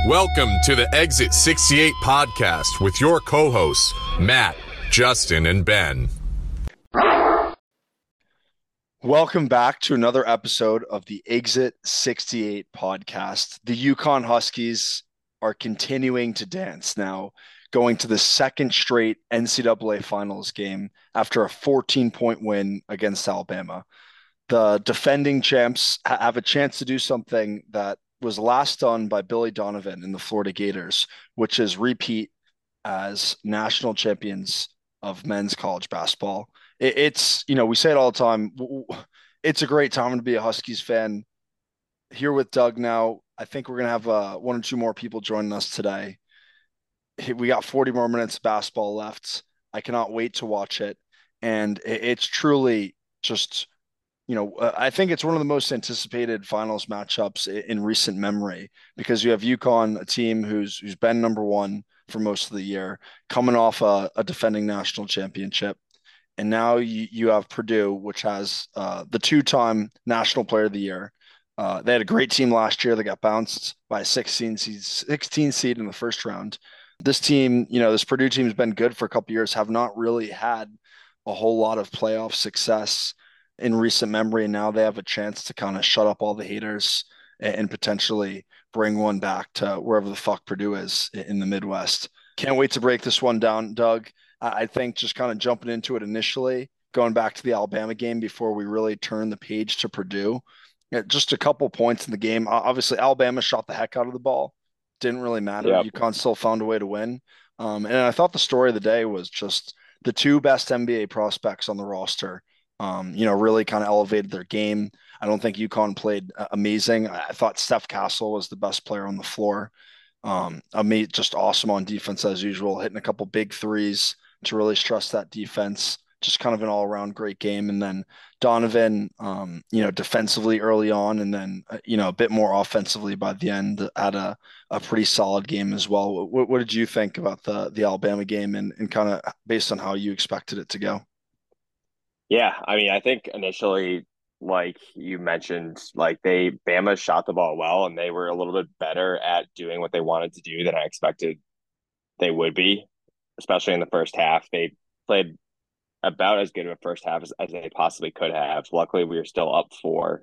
Welcome to the Exit 68 podcast with your co-hosts, Matt, Justin, and Ben. Welcome back to another episode of the Exit 68 podcast. The Yukon Huskies are continuing to dance now, going to the second straight NCAA finals game after a 14-point win against Alabama. The defending champs have a chance to do something that was last done by Billy Donovan in the Florida Gators, which is repeat as national champions of men's college basketball. It's, we say it all the time. It's a great time to be a Huskies fan. Here with Doug now. I think we're going to have one or two more people joining us today. We got 40 more minutes of basketball left. I cannot wait to watch it. And it's truly just, I think it's one of the most anticipated finals matchups in recent memory because you have UConn, a team who's been number one for most of the year, coming off a defending national championship. And now you have Purdue, which has the two-time National Player of the Year. They had a great team last year. They got bounced by a 16 seed in the first round. This team, this Purdue team has been good for a couple of years, have not really had a whole lot of playoff success in recent memory. And now they have a chance to kind of shut up all the haters and potentially bring one back to wherever the fuck Purdue is in the Midwest. Can't wait to break this one down, Doug. I think just kind of jumping into it initially, going back to the Alabama game before we really turn the page to Purdue. Just a couple points in the game. Obviously, Alabama shot the heck out of the ball. Didn't really matter. Yep. UConn still found a way to win. And I thought the story of the day was just the two best NBA prospects on the roster, really kind of elevated their game. I don't think UConn played amazing. I thought Steph Castle was the best player on the floor. Just awesome on defense as usual, hitting a couple big threes to really stress that defense. Just kind of an all-around great game. And then Donovan, defensively early on, and then, a bit more offensively by the end, had a pretty solid game as well. What did you think about the Alabama game and kind of based on how you expected it to go? Yeah, I think initially, like you mentioned, Bama shot the ball well, and they were a little bit better at doing what they wanted to do than I expected they would be, especially in the first half. They played about as good of a first half as they possibly could have. Luckily, we were still up 4.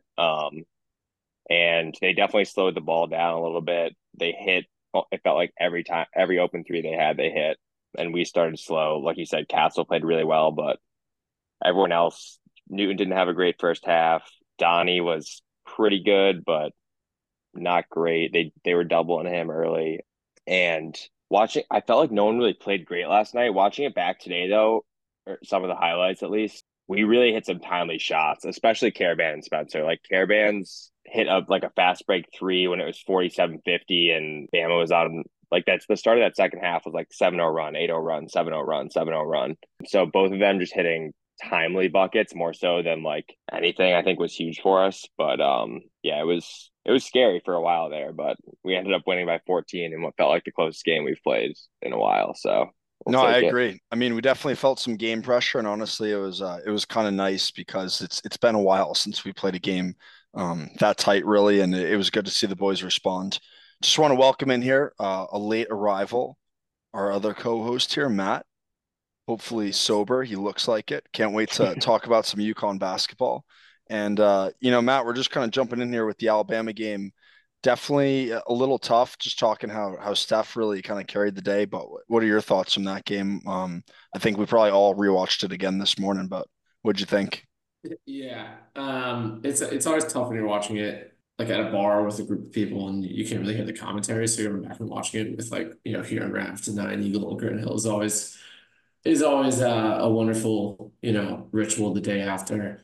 And they definitely slowed the ball down a little bit. They hit, it felt like every open three they hit. And we started slow. Like you said, Castle played really well, but everyone else, Newton didn't have a great first half. Donnie was pretty good, but not great. They were doubling him early. And I felt like no one really played great last night. Watching it back today, though, or some of the highlights at least, we really hit some timely shots, especially Karaban and Spencer. Like Karaban's hit up like a fast break 3 when it was 47-50 and Bama was on. Like that's the start of that second half was like 7-0 run, 8-0 run, 7-0 run, 7-0 run. So both of them just hitting timely buckets more so than like anything I think was huge for us. But it was scary for a while there, but we ended up winning by 14 in what felt like the closest game we've played in a while. So No, I agree. We definitely felt some game pressure, and honestly, it was kind of nice because it's been a while since we played a game that tight, really, and it was good to see the boys respond. Just want to welcome in here a late arrival, our other co-host here, Matt. Hopefully sober. He looks like it. Can't wait to talk about some UConn basketball. And Matt, we're just kind of jumping in here with the Alabama game. Definitely a little tough, just talking how Steph really kind of carried the day. But what are your thoughts on that game? I think we probably all rewatched it again this morning, but what'd you think? Yeah, it's always tough when you're watching it like at a bar with a group of people and you can't really hear the commentary. So you're going back and watching it with here on Rafton 9 Eagle and Grin Hill is always a wonderful ritual the day after.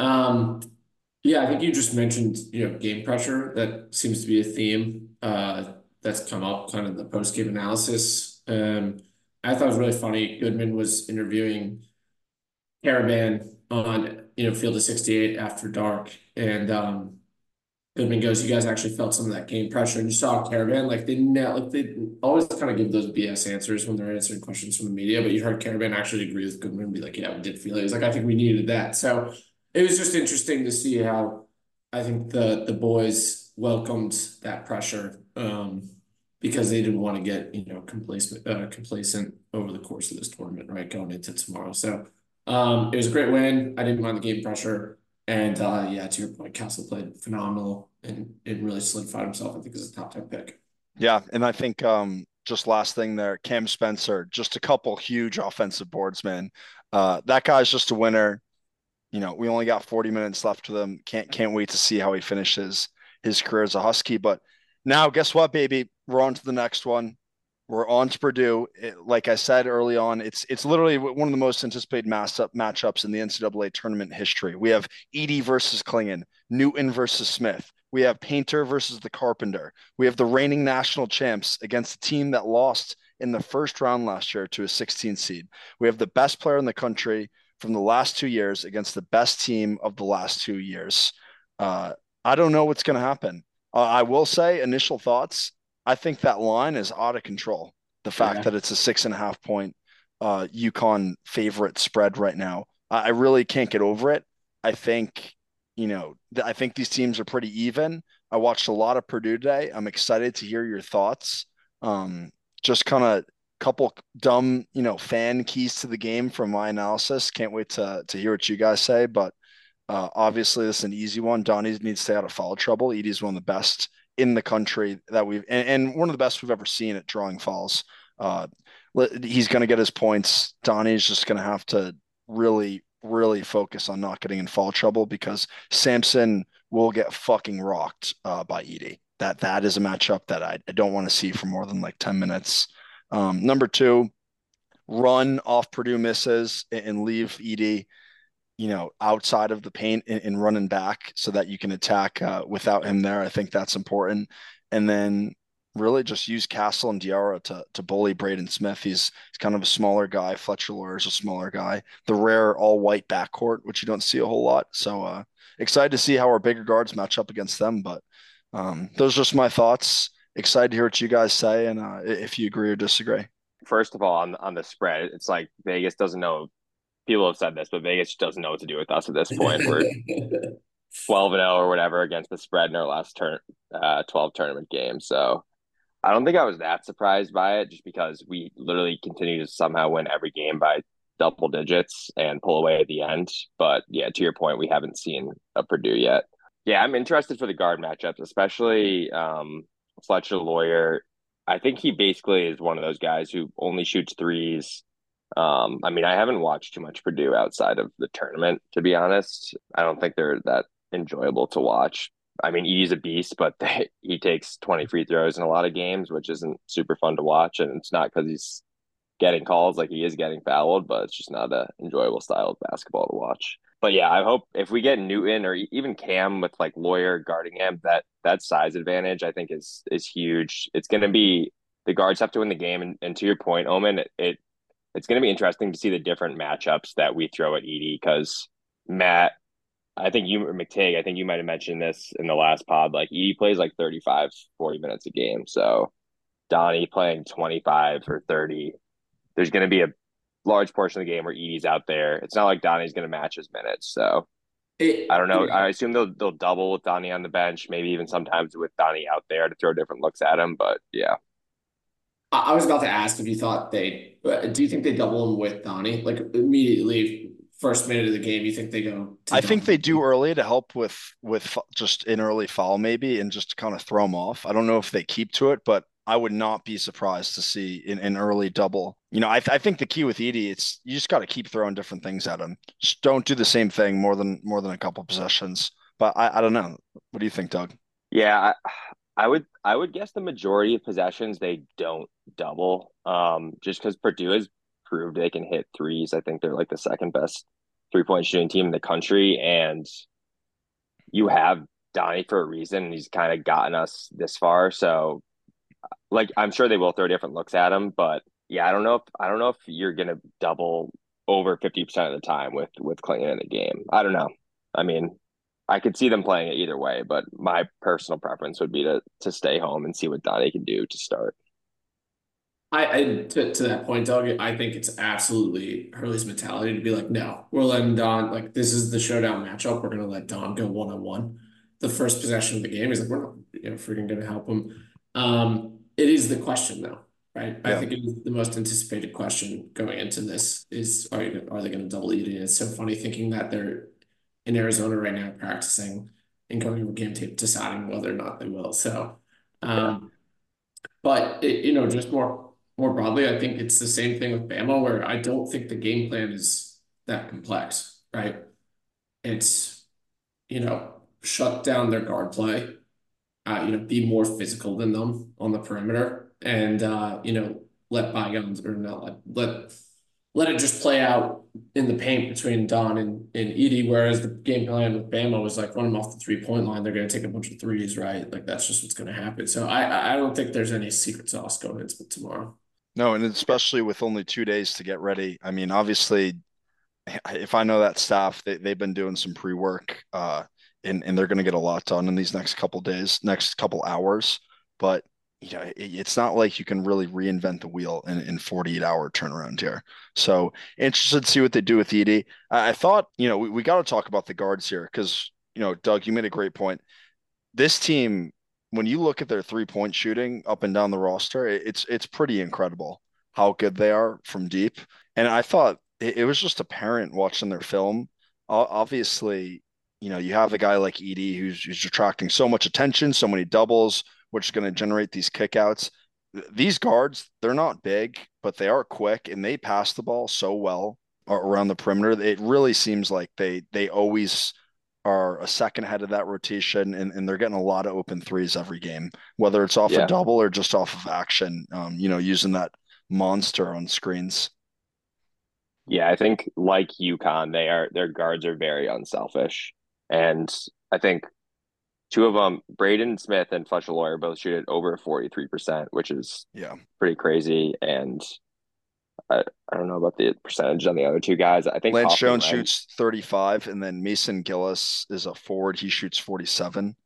Yeah, I think you just mentioned, game pressure. That seems to be a theme that's come up kind of in the post-game analysis. I thought it was really funny. Goodman was interviewing Caravan on, Field of 68 after dark. And Goodman goes, you guys actually felt some of that game pressure. And you saw Caravan, they always kind of give those BS answers when they're answering questions from the media. But you heard Caravan actually agree with Goodman and be like, yeah, we did feel it. He was like, I think we needed that. So it was just interesting to see how I think the boys welcomed that pressure because they didn't want to get, complacent over the course of this tournament, right, going into tomorrow. So it was a great win. I didn't mind the game pressure. And yeah, to your point, Castle played phenomenal and it really solidified himself, I think, as a top 10 pick. Yeah, and I think just last thing there, Cam Spencer, just a couple huge offensive boards, man. That guy's just a winner. We only got 40 minutes left with him. Can't wait to see how he finishes his career as a Husky. But now, guess what, baby? We're on to the next one. We're on to Purdue. Like I said early on, it's literally one of the most anticipated matchups in the NCAA tournament history. We have Edey versus Klingon, Newton versus Smith. We have Painter versus the Carpenter. We have the reigning national champs against a team that lost in the first round last year to a 16 seed. We have the best player in the country from the last 2 years against the best team of the last 2 years. I don't know what's going to happen. I will say, initial thoughts, I think that line is out of control. The fact that it's a 6.5 point UConn favorite spread right now. I really can't get over it. I think, I think these teams are pretty even. I watched a lot of Purdue today. I'm excited to hear your thoughts. Just kind of couple dumb, fan keys to the game from my analysis. Can't wait to hear what you guys say. But obviously, this is an easy one. Donnie needs to stay out of foul trouble. Edey's one of the best in the country that and one of the best we've ever seen at drawing fouls. He's going to get his points. Donnie's just going to have to really, really focus on not getting in foul trouble because Sampson will get fucking rocked by Edey. That is a matchup that I don't want to see for more than like 10 minutes. Number two, run off Purdue misses and leave Edey, outside of the paint and running back so that you can attack without him there. I think that's important. And then really just use Castle and Diarra to bully Braden Smith. He's kind of a smaller guy. Fletcher Loyer is a smaller guy. The rare all-white backcourt, which you don't see a whole lot. So excited to see how our bigger guards match up against them. But those are just my thoughts. Excited to hear what you guys say and if you agree or disagree. First of all, on the spread, it's like Vegas doesn't know. People have said this, but Vegas doesn't know what to do with us at this point. We're 12-0 or whatever against the spread in our last 12 tournament games. So I don't think I was that surprised by it just because we literally continue to somehow win every game by double digits and pull away at the end. But yeah, to your point, we haven't seen a Purdue yet. Yeah, I'm interested for the guard matchups, especially Fletcher Loyer. I think he basically is one of those guys who only shoots threes. I mean, I haven't watched too much Purdue outside of the tournament, to be honest. I don't think they're that enjoyable to watch. I mean, he's a beast, but he takes 20 free throws in a lot of games, which isn't super fun to watch. And it's not because he's getting calls like he is getting fouled, but it's just not an enjoyable style of basketball to watch. But yeah, I hope if we get Newton or even Cam with like Loyer guarding him, that size advantage I think is huge. It's going to be the guards have to win the game, and to your point, Omen, it's going to be interesting to see the different matchups that we throw at Edey because Matt, I think you or McTigg, I think you might have mentioned this in the last pod. Like Edey plays like 35, 40 minutes a game, so Donnie playing 25 or 30. There's going to be a large portion of the game where Edey's out there. It's not like Donnie's going to match his minutes. So I don't know. I assume they'll double with Donnie on the bench, maybe even sometimes with Donnie out there to throw different looks at him. But yeah. I was about to ask if you thought do you think they double him with Donnie? Like immediately first minute of the game, you think they go to I think they do early to help with just an early foul maybe and just to kind of throw him off. I don't know if they keep to it, but I would not be surprised to see an early double. I think the key with Edey, it's you just got to keep throwing different things at him. Just don't do the same thing more than a couple possessions. But I don't know. What do you think, Doug? Yeah, I would guess the majority of possessions they don't double. Just because Purdue has proved they can hit threes. I think they're like the second best 3-point shooting team in the country, and you have Donnie for a reason. He's kind of gotten us this far, so like I'm sure they will throw different looks at him, but yeah, I don't know if you're gonna double over 50% of the time with Klingon in the game. I don't know. I mean, I could see them playing it either way, but my personal preference would be to stay home and see what Donnie can do to start. To that point, Doug, I think it's absolutely Hurley's mentality to be like, no, we're letting Don, like, this is the showdown matchup. We're going to let Don go one-on-one. The first possession of the game is like, we're not, freaking going to help him. it is the question though, right? I Yeah. think it is the most anticipated question going into this is are they going to double Edey? It's so funny thinking that they're in Arizona right now practicing and going over game tape, deciding whether or not they will. So, Yeah. um, but just more broadly, I think it's the same thing with Bama, where I don't think the game plan is that complex, right? It's shut down their guard play, be more physical than them on the perimeter, and let bygones or not let it just play out in the paint between Don and Edey. Whereas the game plan with Bama was like run them off the 3-point line. They're going to take a bunch of threes, right? Like that's just what's going to happen. So I don't think there's any secret sauce going into tomorrow. No, and especially with only 2 days to get ready. I mean, obviously, if I know that staff, they've been doing some pre-work, and they're going to get a lot done in these next couple days, next couple hours. But it's not like you can really reinvent the wheel in 48-hour turnaround here. So interested to see what they do with Edey. I thought, we got to talk about the guards here because, Doug, you made a great point. This team, when you look at their 3-point shooting up and down the roster, it's pretty incredible how good they are from deep. And I thought it was just apparent watching their film. Obviously, you have a guy like Edey who's attracting so much attention, so many doubles, which is going to generate these kickouts. These guards, they're not big, but they are quick and they pass the ball so well around the perimeter. It really seems like they always are a second ahead of that rotation, and they're getting a lot of open threes every game, whether it's off a Yeah. double or just off of action, using that monster on screens. Yeah, I think like UConn, their guards are very unselfish. And I think two of them, Braden Smith and Fletcher Lawyer, both shoot at over 43%, which is Yeah. pretty crazy. And I don't know about the percentage on the other two guys. I think Lance Hoffman Jones Wren, shoots 35, and then Mason Gillis is a forward. He shoots 47.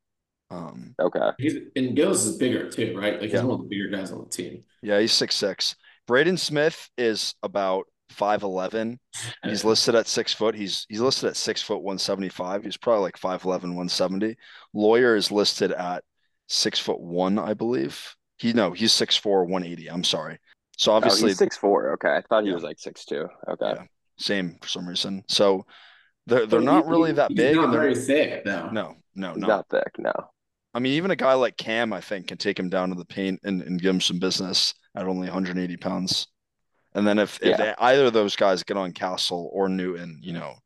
okay. And Gillis is bigger too, right? Like he's Yeah. one of the bigger guys on the team. Yeah, he's 6'6". Braden Smith is about 5'11". He's listed at 6 foot. He's listed at 6 foot 175. He's probably like 5'11", 170. Lawyer is listed at 6 foot 1, I believe. He's 6'4", 180. I'm sorry. So Oh, obviously, he's 6'4". Okay. I thought he yeah, was like 6'2". Okay. yeah, same for some reason. So they're But not really that he's big, not and they're very thick though. no, He's not. not thick, no. I mean, even a guy like Cam, I think, can take him down to the paint and give him some business at only 180 pounds. And then if Yeah. either of those guys get on Castle or Newton,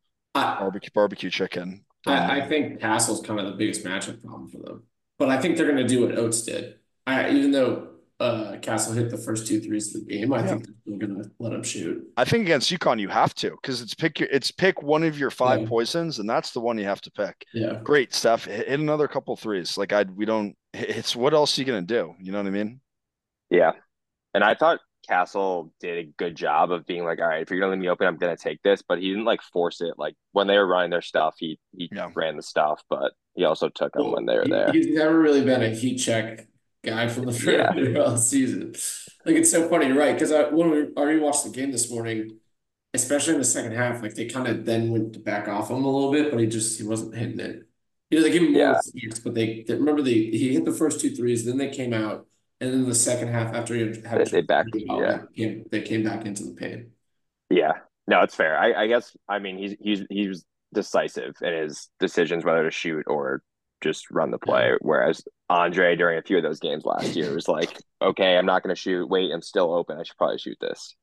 I, barbecue chicken, then I think Castle's kind of the biggest matchup problem for them. But I think they're going to do what Oates did. Even though Castle hit the first 2 threes of the game, I Yeah. think they're going to let him shoot. I think against UConn you have to because it's pick one of your 5 Yeah. poisons, and that's the one you have to pick. Yeah. Great, Steph. Hit another couple threes. Like we don't. It's what else are you gonna do? You know what I mean? Yeah. And I thought Castle did a good job of being like, all right, if you're gonna leave me open, I'm gonna take this. But he didn't like force it. Like when they were running their stuff, he Yeah. ran the stuff, but he also took them when they were there. He's never really been a heat check guy from the perimeter all season. Like it's so funny, right? Because when we already watched the game this morning, especially in the second half, like they kind of then went to back off him a little bit, but he wasn't hitting it. They gave him more Yeah. respects, but they remember he hit the first 2 threes, then they came out, and then the second half after he had They backed, yeah. they came back into the paint. Yeah. No, it's fair. I guess I mean he was decisive in his decisions whether to shoot or just run the play. Whereas Andre during a few of those games last year was like, okay, I'm not gonna shoot. Wait, I'm still open. I should probably shoot this.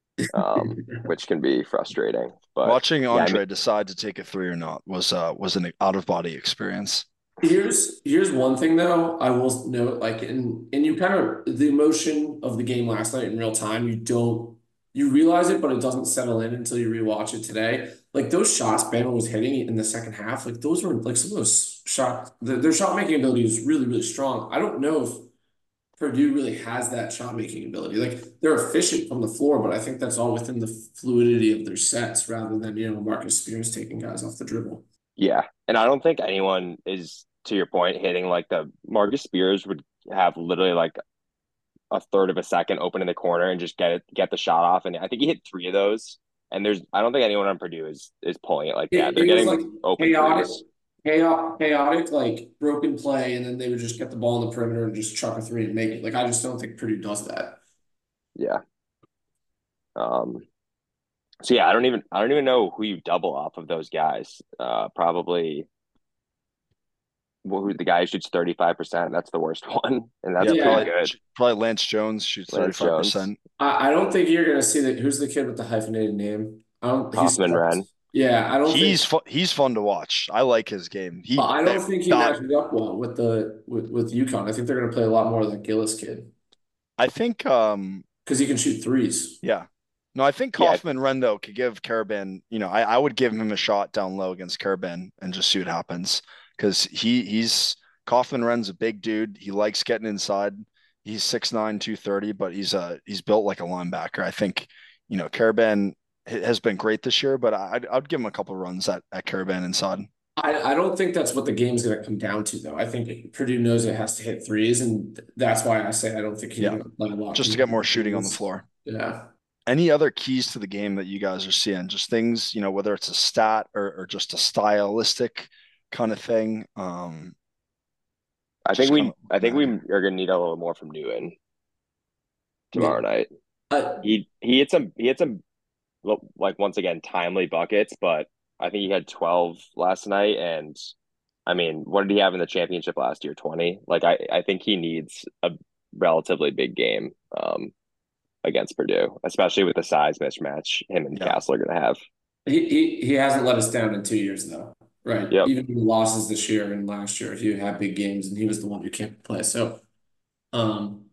Which can be frustrating. But watching Andre decide to take a 3 or not was an out of body experience. Here's one thing though, I will note, like and you kind of the emotion of the game last night in real time, you realize it, but it doesn't settle in until you rewatch it today. Like those shots Bama was hitting in the second half, like those were like some of those shots, their shot making ability was really, really strong. I don't know if Purdue really has that shot making ability. Like they're efficient from the floor, but I think that's all within the fluidity of their sets rather than, Marcus Spears taking guys off the dribble. Yeah. And I don't think anyone is, to your point, hitting like the Marcus Spears would have literally like a third of a second open in the corner and just get the shot off. And I think he hit 3 of those. And I don't think anyone on Purdue is pulling it like that. They're getting like open chaotic. threes. chaotic, like broken play, and then they would just get the ball in the perimeter and just chuck a three and make it. Like I just don't think Purdue does that. Yeah. Um, so yeah, I don't even know who you double off of those guys. Probably who the guy who shoots 35%. That's the worst one, and that's Yeah, pretty Yeah, good. probably Lance Jones shoots Lance Jones, 35%. I don't think you're gonna see that. Who's the kid with the hyphenated name? I don't. He's Kaufman, Ren. yeah. I don't think. He's fun to watch. I like his game. I don't think he That matches up well with with UConn. I think they're gonna play a lot more of that Gillis kid I think because he can shoot threes. yeah. No, I think Yeah, Kaufman Rendo could give Caravan, I would give him a shot down low against Caravan and just see what happens. Because he's Kaufman Ren's a big dude. He likes getting inside. He's 6'9", 230, but he's built like a linebacker. I think, Caravan has been great this year, but I'd give him a couple runs at Caravan inside. I don't think that's what the game's gonna come down to though. I think Purdue knows it has to hit threes, and that's why I say I don't think he's Yeah. gonna play a lot. Just to get more shooting on the floor. Yeah. Any other keys to the game that you guys are seeing? Just things, whether it's a stat or just a stylistic kind of thing. Just kind of I think we looking are going to need a little more from Newton tomorrow Yeah. night. Uh, He had some like once again timely buckets, but I think he had 12 last night, and I mean, what did he have in the championship last year? 20. Like I think he needs a relatively big game against Purdue, especially with the size mismatch him and yeah. Castle are going to have. he hasn't let us down in 2 years though. Right. Yep. Even in the losses this year and last year, he had big games and he was the one who can't play. So um,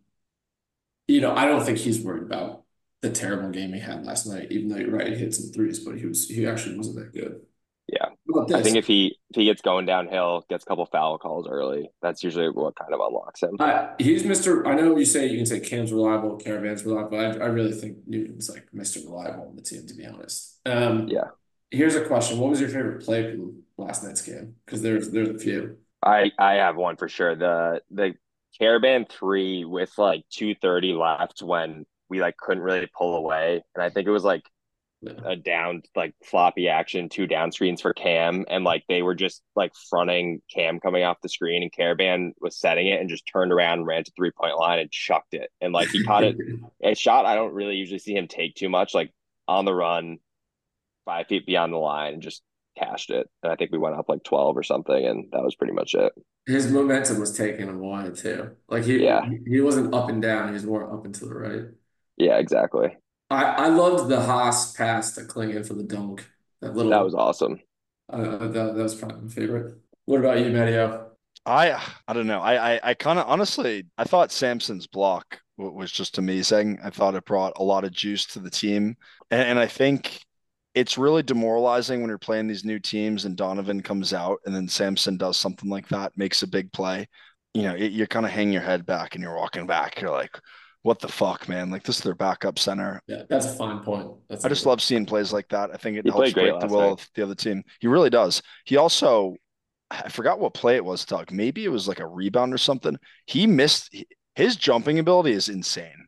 I don't think he's worried about the terrible game he had last night, even though you're right, he hit some threes, but he actually wasn't that good. Yeah. How about I think this? if he gets going downhill, gets a couple foul calls early, that's usually what kind of unlocks him. He's Mr. I know you can say Cam's reliable, Caravan's reliable, but I really think Newton's like Mr. Reliable on the team, to be honest. Yeah. Here's a question. What was your favorite play from last night's game? Because there's a few. I have one for sure. The Caravan three with like 2:30 left when we like couldn't really pull away. And I think it was like Yeah. a down like floppy action, two down screens for Cam, and like they were just like fronting Cam coming off the screen, and Caravan was setting it and just turned around, ran to 3 point line and chucked it. And like he caught it a shot I don't really usually see him take too much, like on the run, 5 feet beyond the line, and just cashed it. And I think we went up like 12 or something, and that was pretty much it. His momentum was taking him wide too. Like Yeah. he wasn't up and down, he was more up and to the right. Yeah, exactly. I loved the Haas pass to Klingon for the dunk. That That little was awesome. that was probably my favorite. What about you, Matteo? I don't know. I kind of honestly I thought Samson's block was just amazing. I thought it brought a lot of juice to the team, and I think it's really demoralizing when you're playing these new teams and Donovan comes out and then Samson does something like that, makes a big play. You kind of hang your head back and you're walking back. You're like, what the fuck, man? Like this is their backup center. Yeah, that's a fine point. That's I a just good. love seeing plays like that. I think it He helps played great break the last will night. of the other team. He really does. He also, I forgot what play it was, Doug. Maybe it was like a rebound or something. He missed his jumping ability is insane.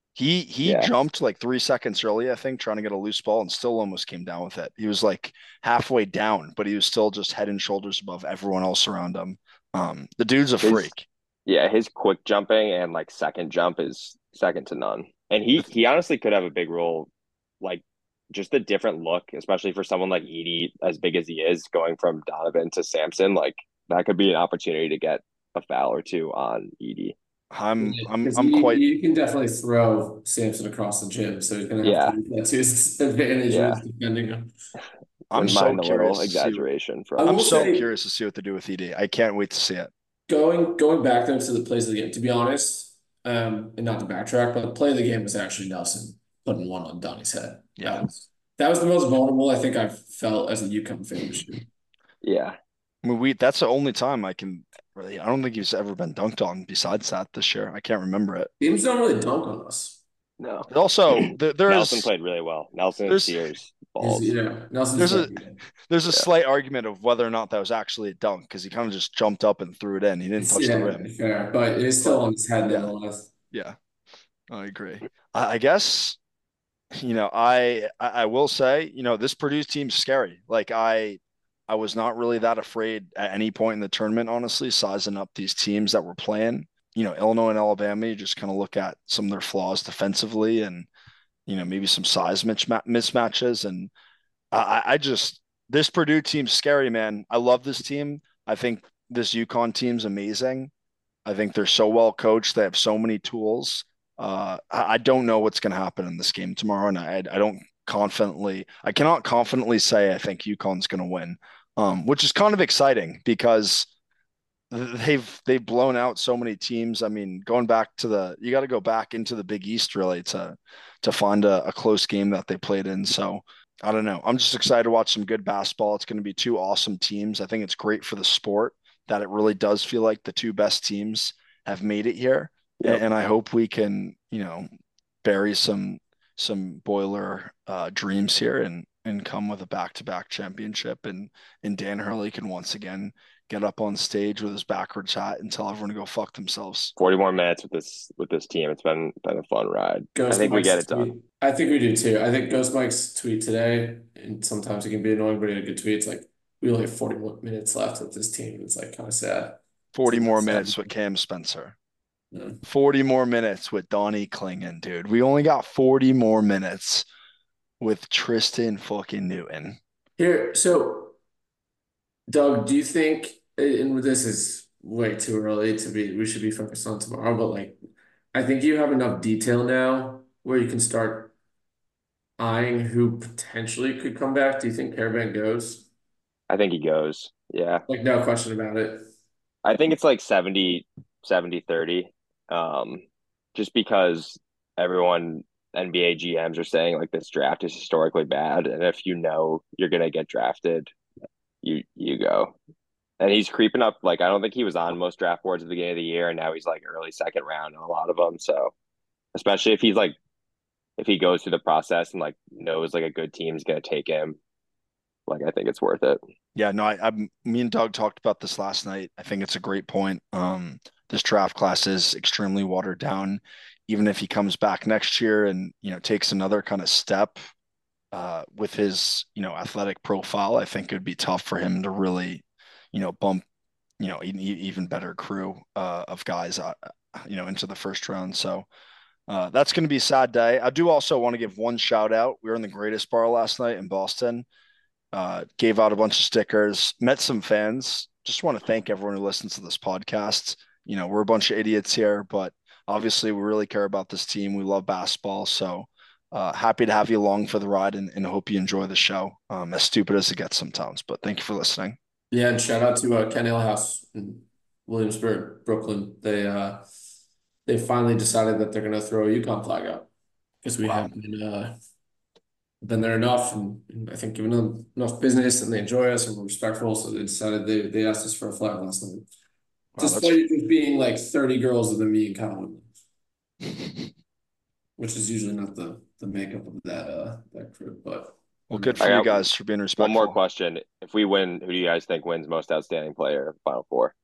He Yeah. jumped like 3 seconds early, I think, trying to get a loose ball and still almost came down with it. He was like halfway down, but he was still just head and shoulders above everyone else around him. The dude's a His freak. Yeah, his quick jumping and like second jump is second to none. And he honestly could have a big role, like just a different look, especially for someone like Edie, as big as he is, going from Donovan to Samson. Like that could be an opportunity to get a foul or two on Edie. I'm Because I'm quite you can definitely throw Samson across the gym, so he's gonna have to Yeah, use that to his advantage when yeah. he's defending him. I'm Wouldn't so mind a little curious to see exaggeration I from. I'm will so say, curious to see what they do with ED. I can't wait to see it. going back though to the plays of the game, to be honest, and not to backtrack, but the play of the game was actually Nelson putting one on Donnie's head. Yeah. That was the most vulnerable I think I've felt as a UConn fan this year. Yeah, I mean, that's the only time I can really. I don't think he's ever been dunked on besides that this year. I can't remember it. Teams don't really dunk on us. no. But also, Nelson played really well. Nelson and there's Sears balls. Nelson's there's a very good. there's a Yeah, slight argument of whether or not that was actually a dunk because he kind of just jumped up and threw it in. He didn't touch the rim. Fair, but it is still But on his head yeah, nonetheless. yeah, I agree. I guess I will say this Purdue team's scary. Like I was not really that afraid at any point in the tournament, honestly, sizing up these teams that were playing. Illinois and Alabama, you just kind of look at some of their flaws defensively and, maybe some size mismatches. And I just, this Purdue team's scary, man. I love this team. I think this UConn team's amazing. I think they're so well coached. They have so many tools. I don't know what's going to happen in this game tomorrow, and I cannot confidently say I think UConn's going to win, which is kind of exciting because they've blown out so many teams. I mean, you got to go back into the Big East really to find a close game that they played in. So I don't know. I'm just excited to watch some good basketball. It's going to be two awesome teams. I think it's great for the sport that it really does feel like the two best teams have made it here. Yep. And I hope we can, bury some boiler dreams here and come with a back-to-back championship. And Dan Hurley can once again get up on stage with his backwards hat and tell everyone to go fuck themselves. 40 more minutes with this team. It's been a fun ride. Ghost I think Mike's we get it tweet. done. I think we do too. I think Ghost Mike's tweet today, and sometimes it can be annoying, but he had a good tweet. It's like, we only have 40 more minutes left with this team. It's like kind of sad. 40 It's more sad. minutes with Cam Spencer. Yeah. 40 more minutes with Donnie Clingan, dude. We only got 40 more minutes with Tristan fucking Newton. Here, so Doug, do you think, and this is way too early we should be focused on tomorrow, but like, I think you have enough detail now where you can start eyeing who potentially could come back. Do you think Karaban goes? I think he goes. Yeah. Like, no question about it. I think it's like 70-30. Just because everyone NBA GMs are saying like this draft is historically bad, and if you're gonna get drafted, you go. And he's creeping up. Like I don't think he was on most draft boards at the beginning of the year, and now he's like early second round on a lot of them. So especially if he goes through the process and like knows like a good team's gonna take him, like I think it's worth it. Yeah, no, me and Doug talked about this last night. I think it's a great point. This draft class is extremely watered down. Even if he comes back next year and, takes another kind of step with his, athletic profile, I think it would be tough for him to really, bump, even better crew of guys, into the first round. So that's going to be a sad day. I do also want to give one shout out. We were in the Greatest Bar last night in Boston. Gave out a bunch of stickers, met some fans. Just want to thank everyone who listens to this podcast. We're a bunch of idiots here, but obviously we really care about this team. We love basketball. So happy to have you along for the ride and hope you enjoy the show. As stupid as it gets sometimes, but thank you for listening. Yeah, and shout out to Ken Alehouse in Williamsburg, Brooklyn. They finally decided that they're going to throw a UConn flag out because we haven't been there enough, and I think given them enough business, and they enjoy us and we're respectful, so they decided they asked us for a flag last night. Wow, Despite it being like 30 girls and then me and Colin, which is usually not the makeup of that crew, but well, good for you guys for being respectful. One more question: if we win, who do you guys think wins most outstanding player Final Four?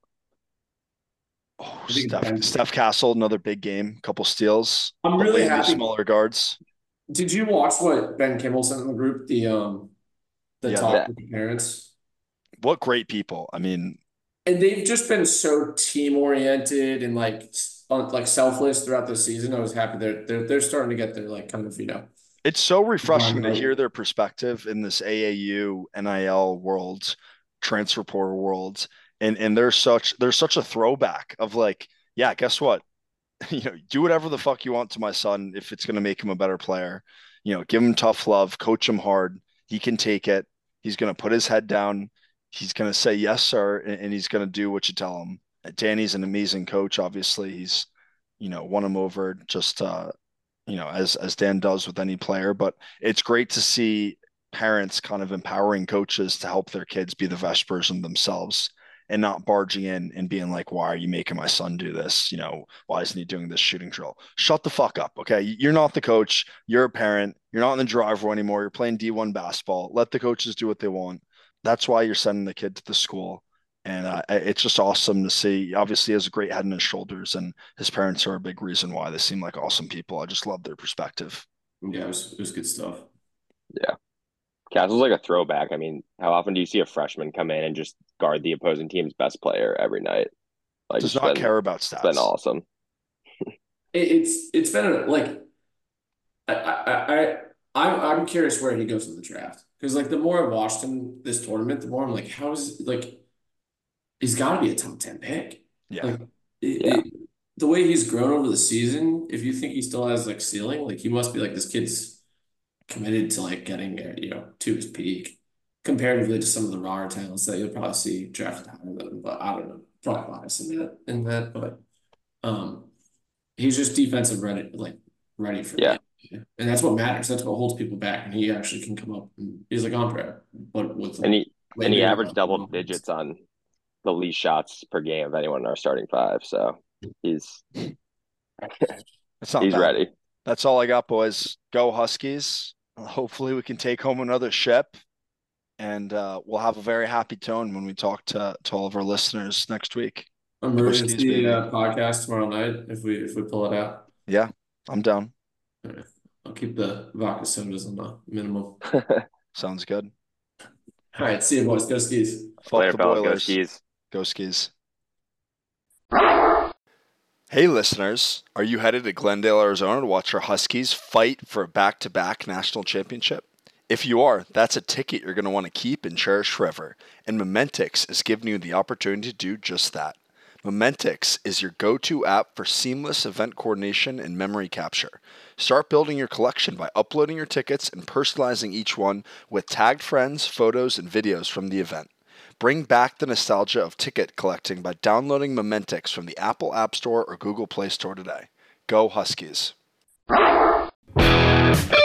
Oh, Steph Castle, another big game, couple steals. I'm really happy. Smaller guards. Did you watch what Ben Kimmel sent in the group? The talk with the parents. What great people! I mean, and they've just been so team oriented and like selfless throughout the season. I was happy they're starting to get their like kind of It's so refreshing to hear their perspective in this AAU NIL world, transfer portal world, and they're such a throwback of like, yeah, guess what? Do whatever the fuck you want to my son if it's going to make him a better player. Give him tough love, coach him hard. He can take it. He's going to put his head down. He's going to say yes, sir, and he's going to do what you tell him. Danny's an amazing coach. Obviously, he's won him over just as Dan does with any player. But it's great to see parents kind of empowering coaches to help their kids be the best version of themselves and not barging in and being like, why are you making my son do this? Why isn't he doing this shooting drill? Shut the fuck up. Okay. You're not the coach. You're a parent. You're not in the driver anymore. You're playing D1 basketball. Let the coaches do what they want. That's why you're sending the kid to the school. And it's just awesome to see. Obviously, he has a great head on his shoulders, and his parents are a big reason why. They seem like awesome people. I just love their perspective. Yeah, it was good stuff. Yeah. Castle's like a throwback. I mean, how often do you see a freshman come in and just guard the opposing team's best player every night? Like, Does not care about it's been stats. awesome. It's been like I'm curious where he goes in the draft because like the more I've watched him this tournament, the more I'm like, how is like he's got to be a top 10 pick. Yeah. Like Yeah. the way he's grown over the season, if you think he still has like ceiling, like he must be like this kid's committed to like getting to his peak comparatively to some of the rawer talents that you'll probably see drafted higher than him. But I don't know, probably bias in that, but he's just defensive ready for Yeah. the NBA. And that's what matters. That's what holds people back. And he actually can come up and he's like Andre, but with And he later averaged double digits on the least shots per game of anyone in our starting five. So he's It's not he's bad. ready. That's all I got, boys. Go Huskies. Hopefully we can take home another ship. And we'll have a very happy tone when we talk to all of our listeners next week. I'm Go rooting to Skis, see baby. podcast tomorrow night if we pull it out. Yeah, I'm down. All right. I'll keep the vodka sodas on the minimum. Sounds good. All right, see you boys. Go Skis. Fuck Later, the fellas. Go Boilers. Skis. Go Skis. Hey, listeners. Are you headed to Glendale, Arizona to watch our Huskies fight for a back-to-back national championship? If you are, that's a ticket you're going to want to keep and cherish forever. And Momentix is giving you the opportunity to do just that. Momentix is your go-to app for seamless event coordination and memory capture. Start building your collection by uploading your tickets and personalizing each one with tagged friends, photos, and videos from the event. Bring back the nostalgia of ticket collecting by downloading Momentix from the Apple App Store or Google Play Store today. Go Huskies.